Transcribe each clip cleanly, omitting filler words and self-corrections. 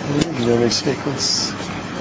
Dynamic sequence.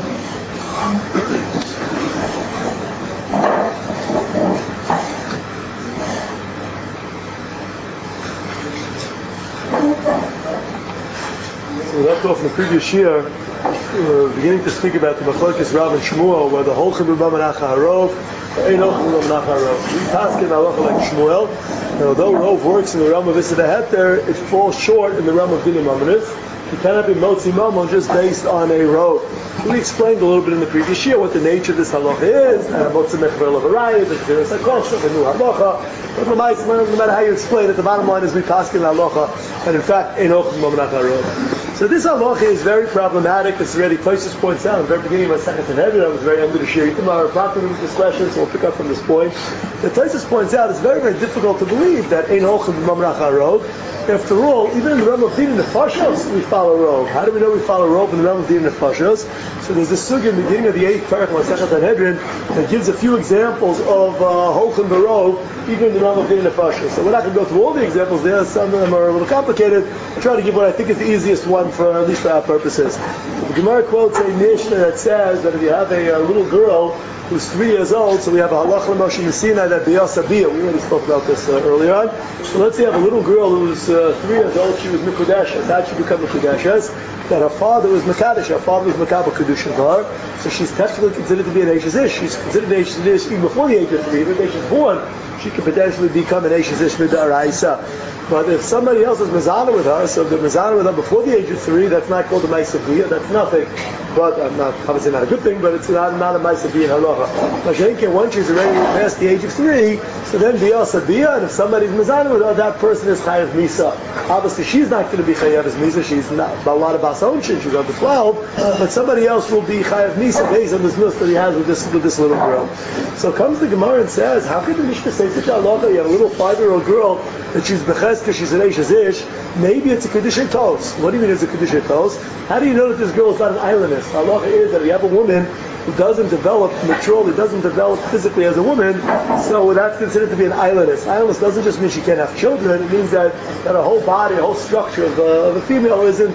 So we left off in the previous year, beginning to speak about the Machlokes Rav and Shmuel, where the whole Chibur B'Manach HaRov, ain't Ochel B'Manach HaRov. We pass in halacha like Shmuel, and although Rov works in the realm of Issa Heter, it falls short in the realm of Dinim Amanis. You cannot be Motzi Mamon just based on a Rov. We explained a little bit in the previous year what the nature of this halacha is, and Motzi Mechver of Arayah, the Tiras HaKosher, the new halacha. But no matter how you explain it, the bottom line is we pass in halacha, and in fact, ain't Ochel B'Manach HaRov. So this halacha is very problematic. It's already Tosfos points out at the very beginning of my second Sanhedrin. I was very under the shir. Tomorrow, approximately with this question, so we'll pick up from this point. The Tosfos points out it's very, very difficult to believe that ein ochel b'mamrach harov. After all, even in the realm of din nefashos, we follow rov. How do we know we follow rov in the realm of din nefashos? So there's this sugya in the beginning of the 8th parak of my second Sanhedrin that gives a few examples of holchem b'rov, even in the realm of din nefashos. So we're not going to go through all the examples there. Some of them are a little complicated. I'll try to give what I think is the easiest one, for at least for our purposes. The Gemara quotes a Mishnah that says that if you have a little girl who's 3 years old, so we have a halach l'Moshe Messina that biyasabiyah. We already spoke about this earlier on. So let's say you have a little girl who's 3 years old. She was mikudeshes. How did she become mikudeshes? That her father was mekadesh. Her father was mekabel kedushin for her. So she's technically considered to be an Eishes Ish. She's considered an Eishes Ish even before the age of 3. Even if she's born, she could potentially become an Eishes Ish mid'araisa. But if somebody else is mezana with her, so if they're mezana with her before the age of 3, that's not called a ma'aseh. That's nothing. But obviously not a good thing, but it's not a ma'aseh in halacha. Mashenke, once she's already past the age of 3, so then biyasabiyah, and if somebody's mezana with her, that person is chayav misa. Obviously, she's not going to be chayav as misa. She's not a lot of basonshin. She's under 12, but somebody else will be chayav misa based on this nus that he has with this little girl. So comes the Gemara and says, how could the Mishnah say such a halacha? You have a little 5-year-old girl that she's beches because she's an Eishes Ish. Maybe it's a Kedushin Tos. What do you mean it's a Kedushin Tos? How do you know that this girl is not an islandess? Halacha is that if you have a woman who doesn't develop maturely, doesn't develop physically as a woman, so that's considered to be an islandess. Islandess doesn't just mean she can't have children. It means that her whole body, the whole structure of a female isn't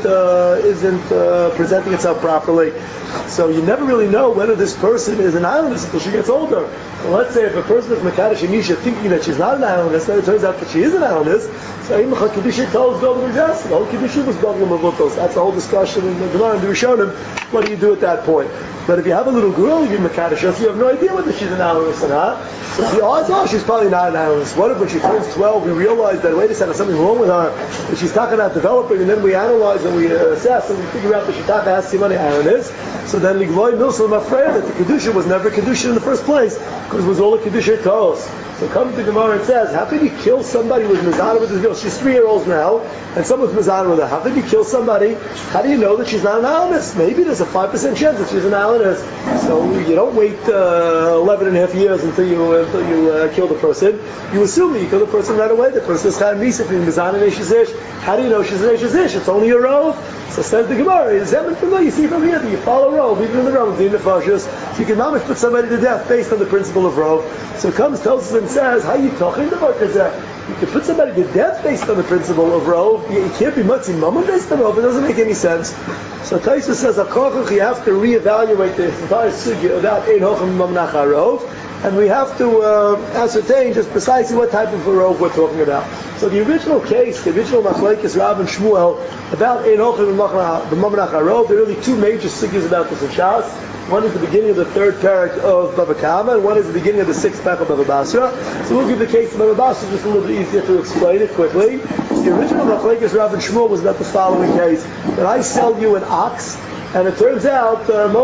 presenting itself properly. So you never really know whether this person is an islandess until she gets older. Well, let's say if a person is Mekadesh Misha thinking that she's not an islandess, then it turns out that she is an islandess. So Imcha Kedusha tells Gol B'Jas. The whole Kedusha was Gol B'Mavutos. That's the whole discussion in the Gemara and the Rishonim. What do you do at that point? But if you have a little girl, you Mekadesh, so you have no idea whether she's an islandess or not. So the odds are she's probably not an islandess. What if when she turns 12, we realize that, wait a second, there's something wrong with her, that she's talking about developing, and then we analyze and we assess and we figure out that she's talking about Simani islandess. So then Ligloy Milsel afraid that the Kedusha was never Kedusha in the first place, because it was all a Kedusha Tos. So comes the Gemara and says, how can you kill somebody with Mizana with this girl? She's 3 years old now, and someone's Mizana with her. How can you kill somebody? How do you know that she's not an islandess? Maybe there's a 5% chance that she's an islandess. So you don't wait 11 and a half years until you kill the person. You assume that you kill the person right away. The person is Chayav Misa from Mizana and Eishes Ish. How do you know she's an Eishes Ish? It's only a rov. So says the Gemara, you see from here that you follow rov, even in the realm of the nefashos. So you can mamish put somebody to death based on the principle of rov. So it comes, tells us and says, how you talking about that? You can put somebody to death based on the principle of rov. You can't be Matzi Mammon based on rov. It doesn't make any sense. So Tosfos says, you have to reevaluate this entire sugya about Ein Hochem Mamnach HaRov, and we have to ascertain just precisely what type of rov we're talking about. So the original case, the original Machlokes Rav and Shmuel about Ein Hochem Mamnach HaRov, there are really 2 major sugyas about this in Shas. One is the beginning of the 3rd parak of Bava Kama, and one is the beginning of the 6th parak of Bava Basra. So we'll give the case of Bava Basra just a little bit easier to explain it quickly. The original Machlokes Rav and Shmuel was about the following case: that I sell you an ox, and it turns out it turns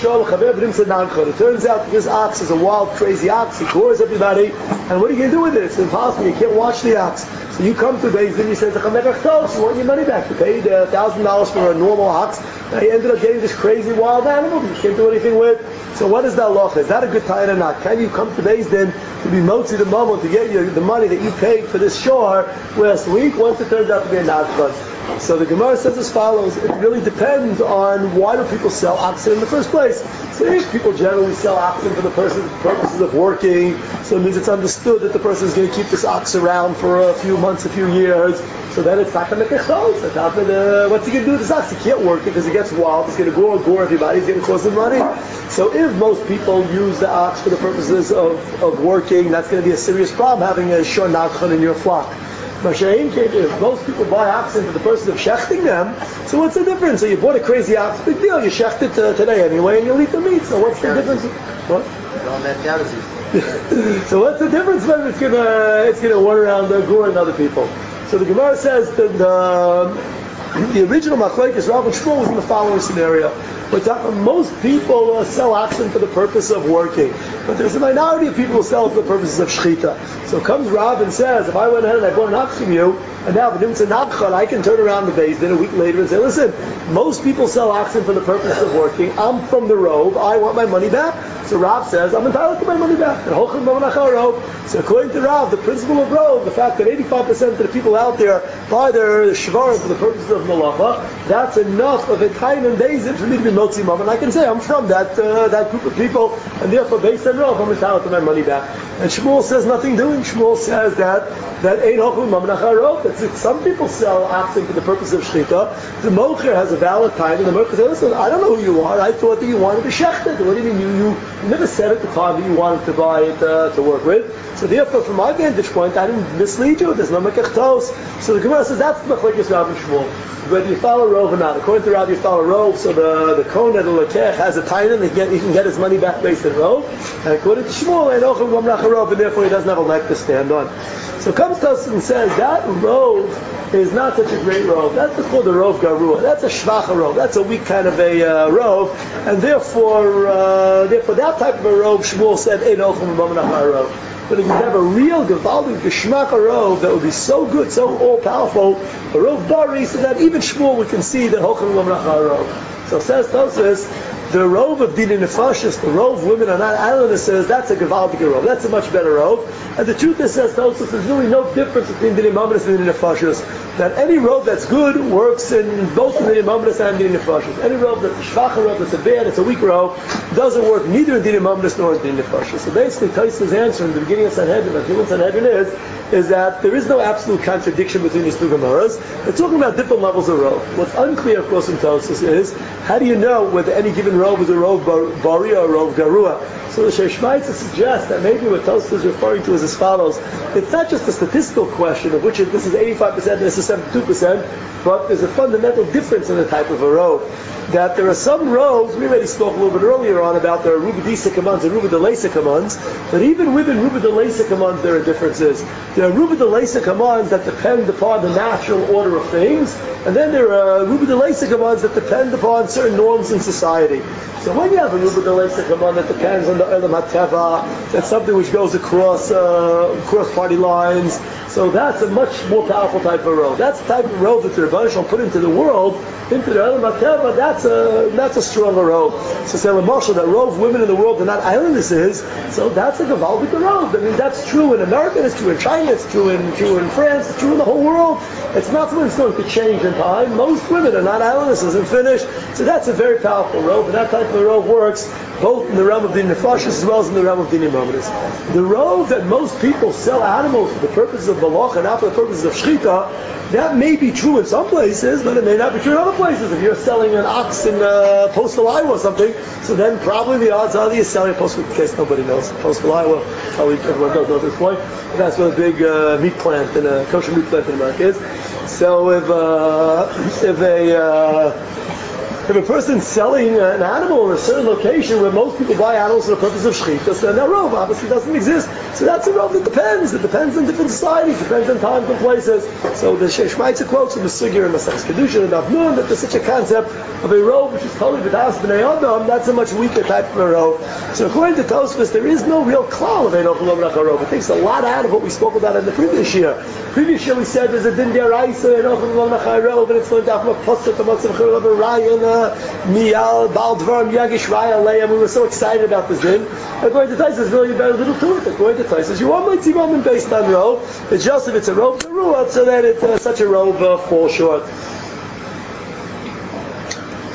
out that this ox is a wild, crazy ox. He gores everybody, and what are you going to do with it? It's impossible. You can't watch the ox. So you come to Beis Din, you say, you want your money back. You paid $1,000 for a normal ox, and you ended up getting this crazy wild animal you can't do anything with. So what is that law? Is that a good time or not? Can you come to Beis Din to be motzi the moment to get the money that you paid for this shore last week, once it turns out to be a nachman? So the Gemara says as follows: it really depends on why do people sell oxen in the first place. So if people generally sell oxen for the purposes of working, so it means it's understood that the person is going to keep this ox around for a few months, a few years. So then it's not going to make a chos. What's he going to do with this ox? He can't work it because he gets wild, it's going to gore everybody, it's going to cost them money. So if most people use the ox for the purposes of working, that's going to be a serious problem, having a shor nachon in your flock. If most people buy oxen for the purpose of shechting them, so what's the difference? So you bought a crazy ox, big deal, you shecht it today anyway, and you'll eat the meat, so what's the difference? What? So what's the difference when it's gonna run around goring other people? So the Gemara says that the original machlokes Rav and Shmuel was in the following scenario. Most people sell oxen for the purpose of working, but there's a minority of people who sell it for the purposes of shechita. So comes Rav and says, if I went ahead and I bought an ox from you, and now if it's a nabchon, I can turn around the base then a week later and say, listen, most people sell oxen for the purpose of working. I'm from the Rove. I want my money back. So Rav says, I'm entitled to my money back. So according to Rav, the principle of Rove, the fact that 85% of the people out there buy their shvarim for the purposes of malacha, that's enough of a time and bezin for me to be motzi mom, and I can say I'm from that group of people, and therefore based on Rove, I'm entitled to my money back. And Shmuel says nothing doing. Shmuel says that ain't hochum mom nacharov. That's it. Some people sell oxen for the purpose of shechita. The mocher has a valid time, and the mocher says, listen, I don't know who you are. I thought that you wanted to shecht it. What do you mean you never said at the time that you wanted to buy it to work with? So therefore, from my vantage point, I didn't mislead you. There's no mekechtos. So the Gemara says that's the machlokes Rav and Shmuel. Whether you follow Rove or not. According to Rav, you follow Rove. So the kohen at the lekech has a tainan. He can get his money back based on Rove. And according to Shmuel, and therefore he doesn't have a leg to stand on. So comes Tosfos and says that Rove is not such a great Rove. That's called a Rove Garua. That's a Shvacha Rove. That's a weak kind of a Rove. And therefore that type of a Rove, Shmuel said, Ein Ochel V'Mam Nachar. But if you have a real Gevaldik Geshmach Rove that would be so good, so all-powerful, a Rove Bari, so that even Shmuel would concede that Ochel V'Mam Nachar Rove. So says Tosfos, the Rove of Dini Nefashis, the Rove women are not islanders, says that's a Gevaldik Rove. That's a much better Rove. And the truth is, says Tosfos, there's really no difference between Dini Mamres and Dini Nefashis. That any Rove that's good works in both Dini Mamres and Dini Nefashis. Any Rove that's a Shvacha Rove, that's a bad, it's a weak Rove, doesn't work neither in Dini Mamres nor in Dini Nefashis. So basically, Tosfos' answer in the beginning of Sanhedrin, is that there is no absolute contradiction between these two Gemaras. They're talking about different levels of Rove. What's unclear, of course, in Tosfos is, how do you know whether any given Rove is a Rove Bari or a Rove Garua? So the Sheshmaitza suggests that maybe what Tosfos is referring to is as follows. It's not just a statistical question of which this is 85% and this is 72%, but there's a fundamental difference in the type of a Rove. That there are some roves, we already spoke a little bit earlier on about the Ruba Disa commands and Ruba de Lesa commands, but even within Ruba de Lesa commands there are differences. There are Ruba de Lesa commands that depend upon the natural order of things, and then there are Ruba de Lesa commands that depend upon certain norms in society. So when you have a Ruba de Lesa command that depends on the Elam HaTeva, that's something which goes across party lines, so that's a much more powerful type of rove. That's the type of rove that the Rebbeinu Shalom put into the world, into the Elam HaTeva, that's a stronger rove. So say Marshall, that rove women in the world are not islandesses, so that's a Gavaldik rove. I mean, that's true in America, it's true in China, it's true in France, it's true in the whole world. It's not something that's going to change in time. Most women are not islandesses and finished, so that's a very powerful rove, and that type of a rove works both in the realm of Din Nefashis as well as in the realm of Din Imamidus. The rove that most people sell animals for the purposes of Malach and not for the purposes of Shechita, that may be true in some places, but it may not be true in other places. If you're selling an ox in Postal Iowa or something, so then probably the odds are that you're selling a Postal, in case nobody knows, Postal Iowa, probably everyone does know at this point, that's where the big meat plant and a kosher meat plant in America is. So if a person's selling an animal in a certain location where most people buy animals for the purpose of shechita, then that rove obviously doesn't exist. So that's a rove that depends. It depends on different societies, depends on times and places. So the Sheshmaitza quotes from the Sugya and the Masechus Kedushin and Avnun that there's such a concept of a rove which is totally b'das b'nei adam. That's a much weaker type of a rove. So according to Tosfos, there is no real klal of Ein Ochel V'Mam Nachar Rove. It takes a lot out of what we spoke about in the previous year. Previous year we said there's a din deraisa Ein Ochel V'Mam Nachar Rove, and it's learned out from a pasuk of Matzav Chayil Ryan. Mial, Baal Dvarim, Yagish Raya Leia. We were so excited about this din. According to Tosfos, there's really very little to it. According to Tosfos, you want mighty moment based on rove. It's just if it's a rove Garua, so that such a rove falls short.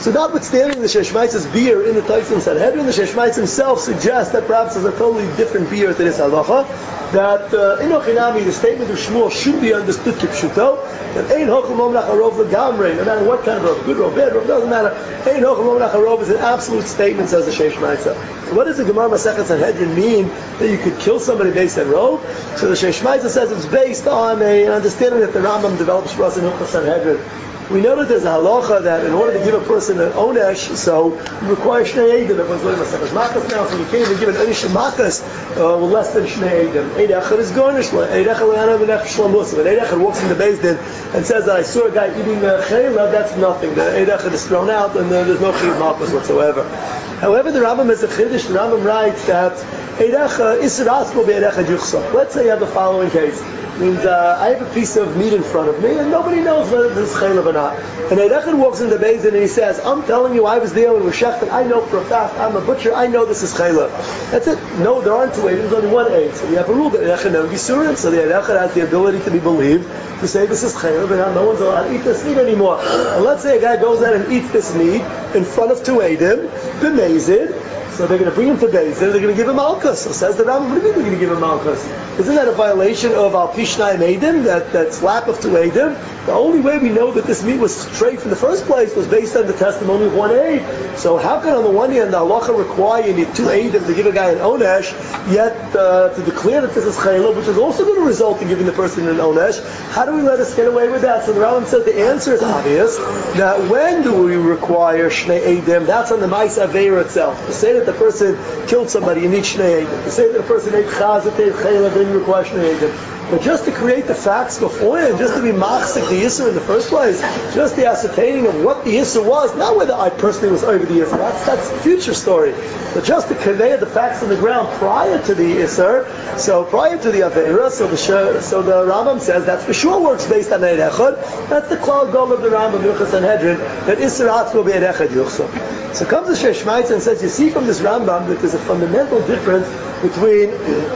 So notwithstanding the Sheshmaitz's beer in the Taisim Sanhedrin, the Sheshmaitz himself suggests that perhaps there's a totally different beer to this halacha, that Inochinami, the statement of Shmuel, should be understood kipshuto, that Ein Hochel Momnach Harov L'Gamrei, no matter what kind of rov, good rov, bad rov, doesn't matter, Ein Hochel Momnach Harov is an absolute statement, says the Sheshmaitz. So what does the Gemara Masechet Sanhedrin mean that you could kill somebody based on rov? So the Sheshmaitz says it's based on an understanding that the Rambam develops for us in Hilchos Sanhedrin. We know that there's a halacha that in order to give a person an onesh, so you require shnei edim. Everyone's learning Masechas Makas now, so you can't even give an onesh makas with less than shnei edim. Eid echad is garnish. Eid echad le'anav and echad shlomusa. When Eid echad walks in the Beis Din and says that I saw a guy eating chayla, that's nothing. The Eid echad is thrown out and there's no chiyuv makas whatsoever. However, the Rambam has a chiddush. The Rambam writes that Eid echad isras will be Eid echad yuchsa. Let's say you have the following case. Means I have a piece of meat in front of me and nobody knows whether this is chaylev or not. And Eid echad walks in the Beis Din and he says, I'm telling you, I was there when it was shechted. I know for a fact, I'm a butcher, I know this is chaylev. That's it. No, there aren't two Eidim, there's only one Eid. So we have a rule that Eid echad never gisurin. So the Eid echad has the ability to be believed, to say this is chaylev, and now no one's allowed to eat this meat anymore. And let's say a guy goes out and eats this meat in front of two Eidim, b'mezid. So they're going to bring him to Beis Din, they're going to give him malchus. So says the Rambam, what do you mean they're going to give him malchus? Isn't that a violation of al pishnayim eidim, that slap of two eidim? The only way we know that this meat was straight from the first place was based on the testimony of one aid. So how can on the one hand the halacha require you need two eidim to give a guy an onesh, yet to declare that this is chayla, which is also going to result in giving the person an onesh? How do we let us get away with that? So the Rambam says the answer is obvious, that when do we require shnei eidim? That's on the ma'is aveira itself. To say that the person killed somebody, you need shnei eidim. To say that a person ate chazat, ate chayla, then you require shnei eidim. But just to create the facts beforehand, just to be machzik the Yisur in the first place, just the ascertaining of what the Yisur was, not whether I personally was over the Yisur, that's the future story. But just to convey the facts on the ground prior to the Yisur, so prior to the Aveira, so the Rambam says that for sure works based on Eid echad. That's the klal goal of the Rambam, Hilchos Sanhedrin, that Yisur Atz will be Eid echad yuchsa. So comes the Sheshmaitz and says, you see from this Rambam that there's a fundamental difference between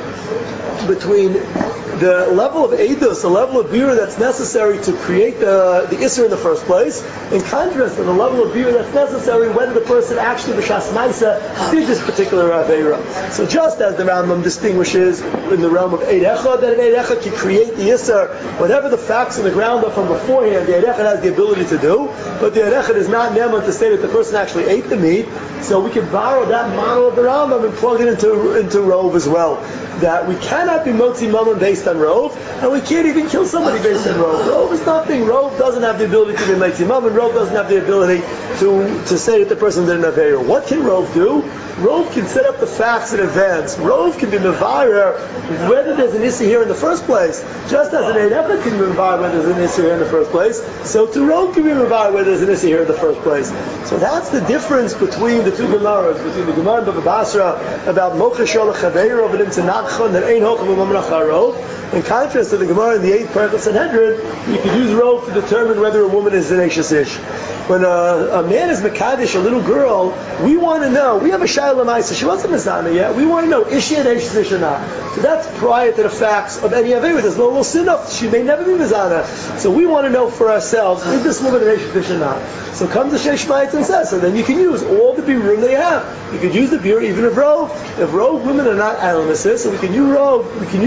the level of edus, the level of beer that's necessary to create the Isser in the first place, in contrast to the level of beer that's necessary when the person actually, b'shas ma'isa, did this particular aveira. So just as the Rambam distinguishes in the realm of Eid echad, that an Eid echad can create the Isser, whatever the facts on the ground are from beforehand, the Eid echad has the ability to do, but the Eid echad is not neman to say that the person actually ate the meat, so we can borrow that model of the Rambam and plug it into Rov as well. That we cannot be motzi mammon based on Rov, and we can't even kill somebody based on Rov. Rov is nothing. Rov doesn't have the ability to be motzi mammon. Rov doesn't have the ability to say that the person did an aveira. What can Rov do? Rov can set up the facts in advance. Rov can be mevarer whether there's an issue here in the first place. Just as an Eid echad can be mevarer whether there's an issue here in the first place, so to Rov can be mevarer whether there's an issue here in the first place. So that's the difference between the two Gemaras, between the Gemara in Bava Basra about mocha shalach chaveiro of an imtzanachon that ain't hochav v'mamrach harov. In contrast to the Gemara in the 8th parak of Sanhedrin, you can use Rov to determine whether a woman is an Eishes Ish. When a man is Mekadesh, a little girl, we want to know, we have a Shayla Maisa, she wasn't Mizana yet, we want to know, is she an Eishes Ish or not? So that's prior to the facts of any Aveira. There's no sin of, she may never be Mizana. So we want to know for ourselves, is this woman an Eishes Ish or not? So comes the Sheshmaitz and says, so then you can use all the birurim they have. You could use the bir even of Rov. If Rov women are not Alamasis, so we can use Rov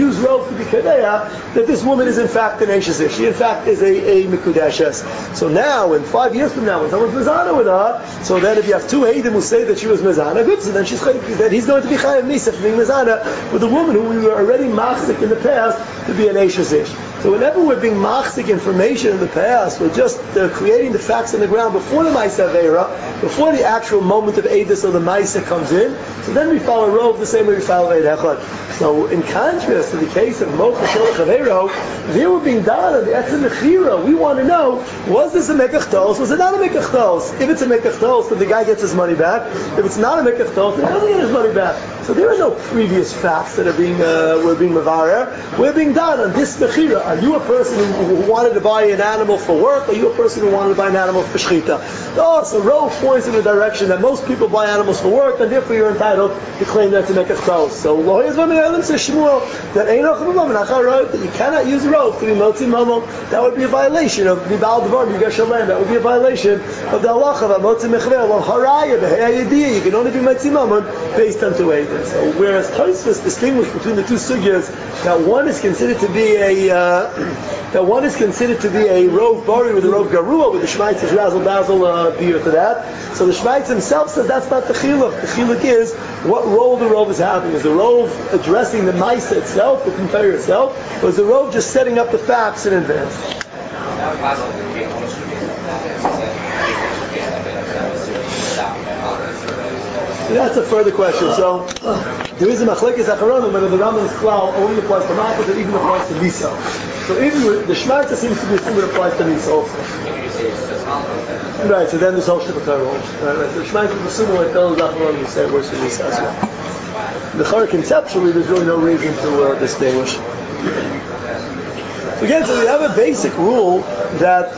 to be Kadeya, that this woman is in fact an Eishes Ish. She in fact is a Mikudeshes. So now, in 5 years from now, when someone's Mizana with her, so then if you have two Eidim who say that she was Mizana, good, so then he's going to be Chayav Misa for being Mizana with a woman who we were already machzik in the past to be an Eishes Ish. So whenever we're being machzik information in the past, we're just creating the facts on the ground before the Maisa Aveira, before the actual moment of Eidus or the Maisa comes in, so then we follow Rov the same way we follow Eid echad. So in contrast to the case of Mocha Sholach Aveiro, they were being done on the Etzem Mechira. We want to know, was this a Mekach Tos? Was it not a Mekach Tos? If it's a Mekach Tos, then the guy gets his money back. If it's not a Mekach Tos, then he doesn't get his money back. So there are no previous facts that are being we're being mavarer. We're being done on this mechira. Are you a person who wanted to buy an animal for work? Or are you a person who wanted to buy an animal for shechita? Oh, so Rov points in the direction that most people buy animals for work, and therefore you're entitled to claim that to make a chos. So Lohias V'Me'elim says Shmuel that that you cannot use Rov to be motzi mamon. That would be a violation of the Baal Devar B'Gashalem. That would be a violation of the halacha of motzi mechver. Lo haraya b'heyayidiyah. You can only be motzi mamon based on two eidim. So whereas Tosfos distinguished between the two sugyas, that one is considered to be a Rov Bari with a Rov Garua, with the Shmaitz's Razzle Dazzle beer to that. So the Shmaitz himself says that's not the chiluk. The chiluk is what role the Rov is having. Is the Rov addressing the Maisa itself, the Kumpeir itself, or is the Rov just setting up the facts in advance? That's a further question. So there is a machlekes acharonim whether the Rambam's klal only applies to Malchus or even applies to Misa. So even the Shmaitza seems to be assuming it applies to Misa also. Right. So then this whole shtickle rolls. Right. So the Shmaitza is assuming like those acharonim you say worse than Misa as well. The Chara conceptually, there's really no reason to distinguish. So again, so we have a basic rule that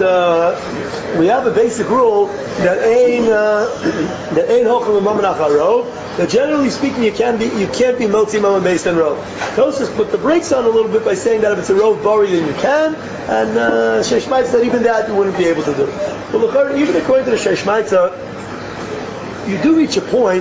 ain hochel mamon acharov. That generally speaking, you can't be motzi mamon based on rov. Tosfos put the brakes on a little bit by saying that if it's a rov bari, then you can, and Sheish Maitz said even that you wouldn't be able to do. But even according to the Sheish Maitz, you do reach a point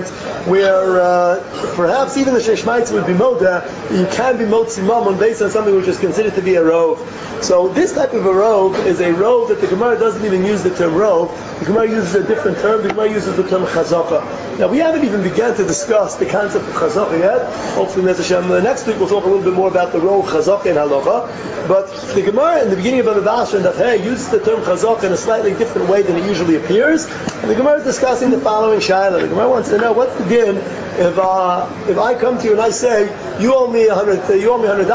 where perhaps even the Sheish Maitz would be moda, you can be motzi mamon based on something which is considered to be a rov. So this type of a rov is a rov that the Gemara doesn't even use the term rov. The Gemara uses a different term. The Gemara uses the term chazaka. Now we haven't even begun to discuss the concept of chazaka yet. Hopefully next week we'll talk a little bit more about the rov chazaka in halacha. But the Gemara in the beginning of the Bashan that uses the term chazaka in a slightly different way than it usually appears. And the Gemara is discussing the following shaila. The Gemara wants to know what's the din if I come to you and I say you owe me $100, I lent you $100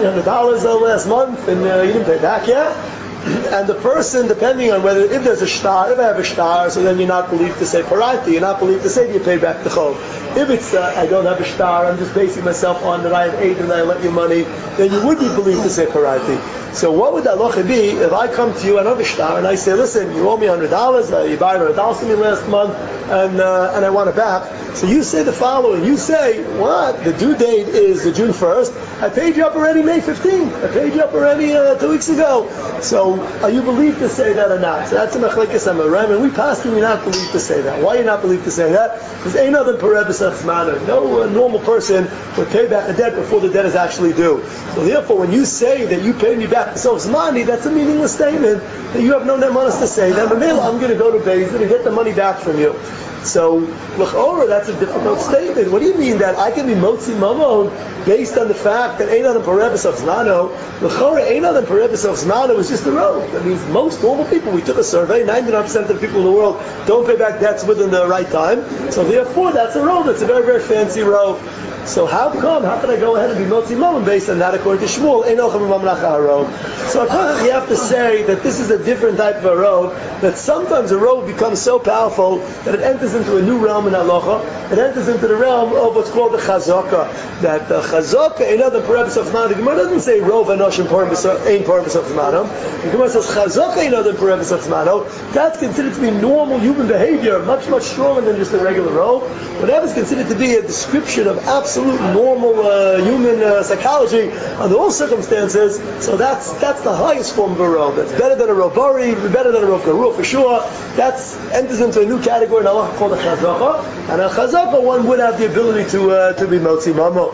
last month and you didn't pay back yet. And the person, depending on whether, if there's a shtar, if I have a shtar, so then you're not believed to say parati, you're not believed to say that you paid back the chov. If it's, I don't have a shtar, I'm just basing myself on that I have 8 and I lent you money, then you would be believed to say parati. So what would that locha be if I come to you and I have a shtar and I say, listen, you owe me $100, you borrowed $100 from me last month, and I want it back. So you say the following, you say, what? The due date is the June 1st, I paid you up already May 15th, I paid you up already 2 weeks ago. So are you believed to say that or not? So that's a machlekes amarim, and we passed you're not believed to say that. Why are you not believed to say that? Because ain't other parebes achmana. No normal person would pay back a debt before the debt is actually due. So therefore, when you say that you paid me back the self's money, that's a meaningless statement that you have no nemanas to say. Then I'm going to go to Beis Din and get the money back from you. So, l'chora, that's a difficult statement. What do you mean that I can be motzi mamon based on the fact that ein adam parebes of znano? L'chora, ein adam parebes of znano is just a road. That means most normal people, we took a survey, 99% of the people in the world don't pay back debts within the right time. So therefore, that's a road. That's a very, very fancy road. So how can I go ahead and be motzi mamon based on that according to Shmuel? Ein ochem mamon acharov. So you have to say that this is a different type of a road, that sometimes a road becomes so powerful that it enters into a new realm in halacha. It enters into the realm of what's called the chazaka. That the chazaka ain't other parebes of zman. The Gemara doesn't say rov anoshim ain't parebes of zmanom. The Gemara says chazaka ain't other parebes of zmano. That's considered to be normal human behavior, much, much stronger than just a regular rov. Whatever is considered to be a description of absolute normal human psychology under all circumstances, so that's the highest form of a rov. That's better than a rov bari, better than a rov garua for sure. That enters into a new category in halacha called a chazaka. And a chazaka, one would have the ability to be motzi mamo.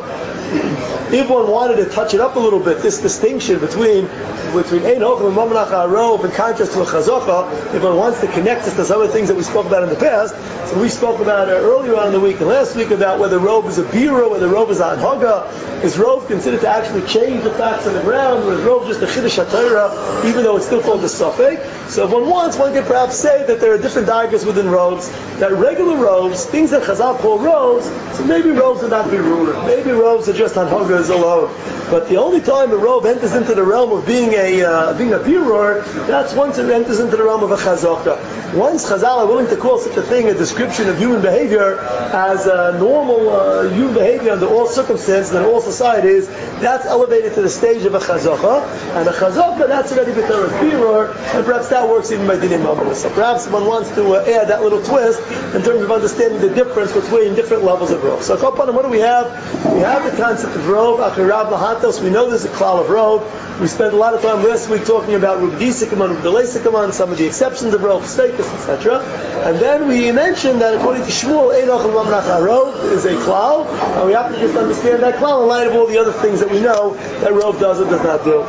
If one wanted to touch it up a little bit, this distinction between ein hochel and mamon acharov in contrast to a chazaka, if one wants to connect this to some of the things that we spoke about in the past, so we spoke about earlier on in the week and last week about whether rov is a bira, whether rov is an haga. Is rov considered to actually change the facts on the ground, or is rov just a chiddush haTorah, even though it's still called the safek? So if one wants, one can perhaps say that there are different diagrams within robes, that regular robes, things that Chazal call robes, so maybe robes would not be ruler. Maybe robes are just on Hagas alone. But the only time a robe enters into the realm of being a birur, that's once it enters into the realm of a chazaka. Once Chazal are willing to call such a thing a description of human behavior as normal human behavior under all circumstances and all societies, that's elevated to the stage of a chazaka. And a chazaka, that's already b'torah birur, and perhaps that works even by dinim mamon. So perhaps one wants to add that little twist in terms of understanding the difference between different levels of robe. So what do we have? We have the concept of robe, achirav lahatos. We know there's a klal of robe. We spent a lot of time last week talking about rubdi sikaman, rubdelei sikaman, some of the exceptions of robe, status, etc. And then we mentioned that according to Shmuel, Einoch and Mamnach robe is a klal, and we have to just understand that klal in light of all the other things that we know that robe does or does not do.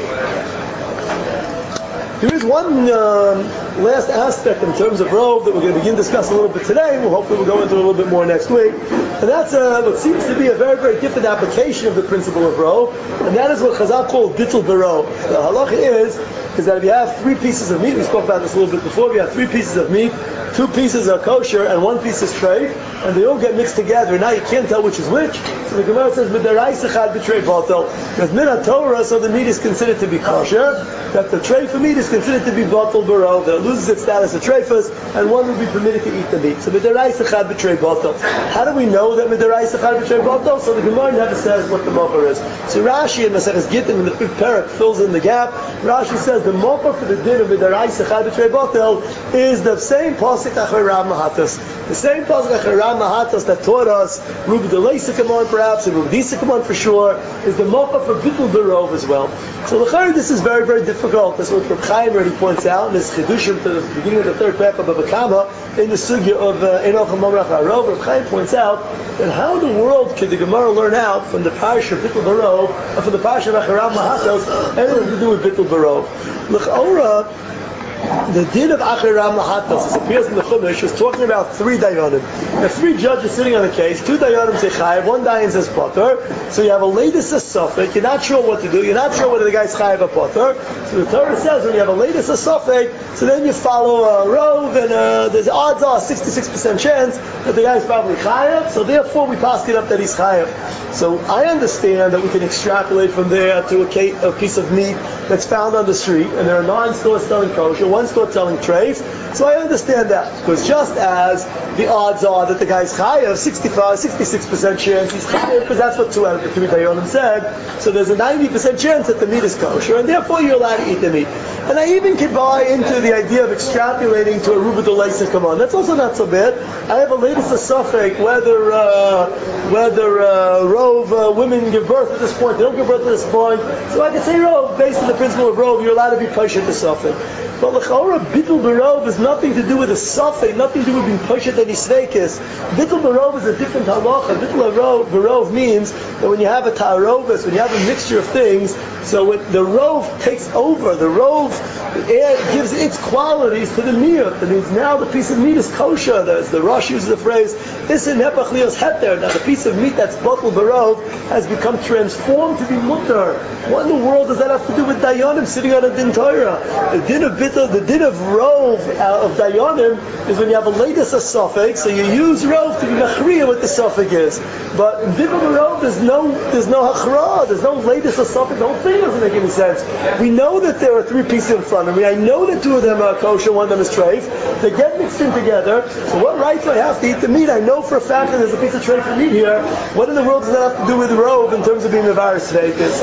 There is one last aspect in terms of robe that we're going to begin discussing a little bit today. Hopefully we'll go into a little bit more next week. And that's what seems to be a very, very different application of the principle of robe. And that is what Chazal called bittul b'robe. The halacha is that if you have 3 pieces of meat, we spoke about this a little bit before, if you have 3 pieces of meat, 2 pieces are kosher and 1 piece is treif, and they all get mixed together, now you can't tell which is which. So the Gemara says, "Midaraisa chad b'trei batel." Because min Torah, so the meat is considered to be kosher, that the treif of meat is considered to be batel b'robe, that it loses its status of treifus, and one would be permitted to eat the meat. So midaraisa chad b'trei batel. How do we know that midaraisa chad b'trei batel? So the Gemara never says what the mocher is. So Rashi in Maseches Gittin in the fifth parak fills in the gap. Rashi says the mocher for the din of midaraisa chad b'trei batel is the same pasuk acharav mahatos. The same pasuk acharav mahatos that taught us Rubi Delei Sikamon perhaps, and Rubi Sikamon for sure, is the mocha for bittul b'rov as well. So l'chayr, this is very, very difficult. That's what Reb Chaim already points out in his chidushim to the beginning of the third parak of Bava Kama in the sugya of Einoch Mamrach Harov. Reb Chaim points out that how in the world could the Gemara learn out from the parsha of bittul b'rov, or from the parsha of acharav mahatos, anything to do with bittul b'rov? L'chayr, the din of achirav mahatos, this appears in the Chumash, is talking about 3 dayanim. There are 3 judges sitting on the case. 2 dayanim say chayav, 1 dayan says potter. So you have a latest suffix. You're not sure what to do. You're not sure whether the guy's chayav or potter. So the Torah says when you have a latest suffix, so then you follow a rove, and there's odds are 66% chance that the guy's probably chayav. So therefore we pass it up that he's chayav. So I understand that we can extrapolate from there to a piece of meat that's found on the street, and there are 9 stores selling kosher, 1 store selling treif. So I understand that, because just as the odds are that the guy's chayav, 66% chance he's chayav, because that's what 2 out of the 3 dayanim said. So there's a 90% chance that the meat is kosher, and therefore you're allowed to eat the meat. And I even can buy into the idea of extrapolating to a ruba d'olei sikaman. That's also not so bad. I have a latest suffix whether rove women give birth at this point, they don't give birth at this point. So I can say rove, based on the principle of rove, you're allowed to be pasha to suffix. But l'chora bittul b'rov has nothing to do with a suffix, nothing to do with being pasha any sveikis. Bittul b'rov is a different halacha. Bittul b'rov means that when you have a ta'arovis, when you have a mixture of things, so the rove takes over. The rove gives its qualities to the meat. That means now the piece of meat is kosher. The Rosh uses the phrase, "This in nepach lios heter." Now the piece of meat that's bittul b'rov has become transformed to be mutter. What in the world does that have to do with dayanim sitting on a din Torah? The din of rove of dayanim is when you have a latest suffix, so you use rove to be machriya what the suffix is. But in bittul b'rov there's no hachra, there's no latest suffix. The whole thing doesn't make any sense. We know that there are 3 pieces in front of me. I know that 2 of them are kosher, 1 of them is treif. They get mixed in together. So what right do I have to eat the meat? I know for a fact that there's a piece of treif of meat here. What in the world does that have to do with rove in terms of being a virus vekas?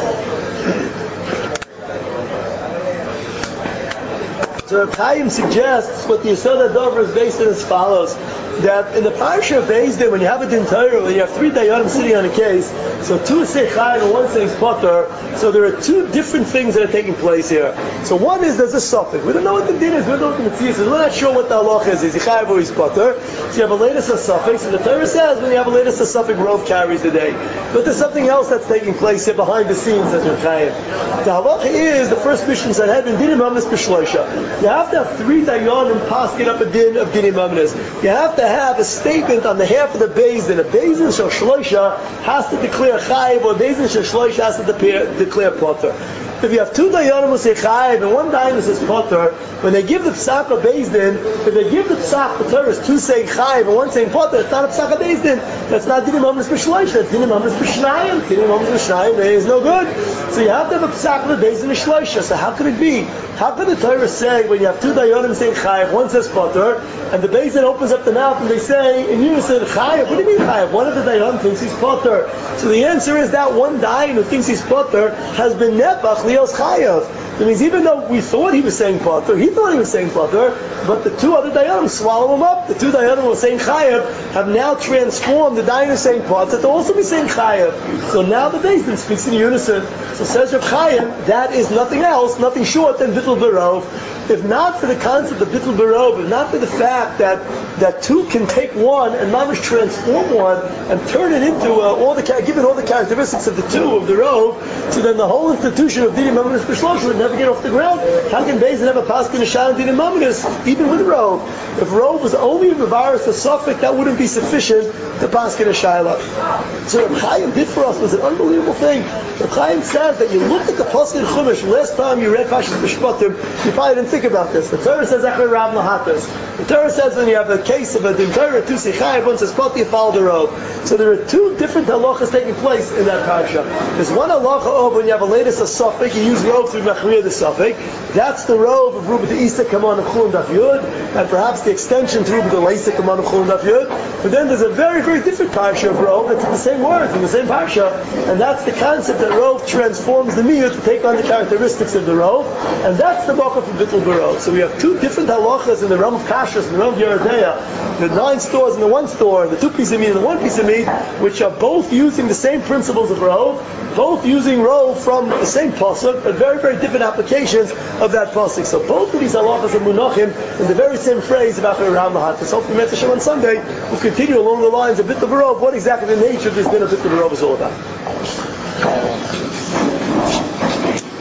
So Chaim suggests what the Yesod HaDover is based on as follows: that in the parsha of Beis Din, when you have a din Torah, when you have 3 dayanim sitting on a case, so 2 say chayav and 1 says potter, so there are 2 different things that are taking place here. So one is there's a suffix. We don't know what the din is, we don't know what the mitzvah is, we're not sure what the halach is he chayav or he's potter? So you have a latest suffix, and the Torah says when you have a latest suffix, rove carries the day. But there's something else that's taking place here behind the scenes, as Chaim. The halacha is, the first mission said, had been dinim amis b'shloisha. You have to have 3 dayanim paskin up a din of dinim mamnis. You have to have a statement on the half of the Beis Din. A Beis Din shel shloisha has to declare chayiv, or a Beis Din shel shloisha has to declare potter. If you have 2 dayanim who say chayiv and 1 dayan who says potter, when they give the psak of Beis Din, if they give the psak, the Torah is 2 saying chayiv and 1 saying potter, it's not a psak of Beis Din. That's not dinim mamnis b'shloisha. It's dinim mamnis b'shnayim. Dinim mamnis b'shnayim is no good. So you have to have a psak of the Beis Din shloisha. So how could it be? How could the Torah say when you have 2 dayanim saying chayiv, 1 says potter, and the Beis Din opens up the mouth and they say in unison chayiv? What do you mean chayiv? One of the dayanim thinks he's potter. So the answer is that 1 dayan who thinks he's potter has been nepach lios chayiv. That means even though we thought he was saying potter, he thought he was saying potter, but the 2 other dayanim swallow him up. The 2 dayanim who were saying chayiv have now transformed the dayan who is saying potter to also be saying chayiv. So now the Beis Din speaks in unison. So says Reb Chaim, that is nothing else, nothing short than bittul barov. If not for the concept of bittul barov, if not for the fact that 2 can take 1 and mamish transform 1 and turn it into given all the characteristics of the 2 of the rov, so then the whole institution of dinim mamnis b'shlosh would never get off the ground. How can Beis Din have a paskin shal dinim mamnis even with rov? If rov was only a mevaris a suffix, that wouldn't be sufficient to paskin a shaila. So Reb Chaim did for us was an unbelievable thing. Reb Chaim says that you looked at the pasuk in Chumash last time you read Pashas Mishpatim, you probably didn't think about this. The Torah says Echad Rav Lahatas. The Torah says when you have a case of a din Torah, 2 say chayiv, 1 says potter, you follow the rov. So there are 2 different halachas taking place in that parsha. There's one halacha of when you have a latest a suffix, you use rov through machriya the suffix. That's the rov of Ruba the Isa Kaman of Chulun Daf Yud, and perhaps the extension to Ruba the Leisa Kaman of Chulun Daf Yud. But then there's a very, very different parsha of rov that's in the same words, in the same parsha, and that's the concept that rov transforms the miyut to take on the characteristics of the rov, and that's the makah for bittul barov. So we have 2 different halachas in the realm of kashrus, in the realm of Yeridea, the 9 stores in the 1 store, the 2 pieces of meat and the 1 piece of meat, which are both using the same principles of rov, both using rov from the same pasuk, but very, very different applications of that pasuk. So both of these halachas are munachim in the very same phrase about the Ram Lahat. So hopefully, Mitzvah on Sunday, we'll continue along the lines of bittul barov, what exactly the nature of this din of bittul barov is all about.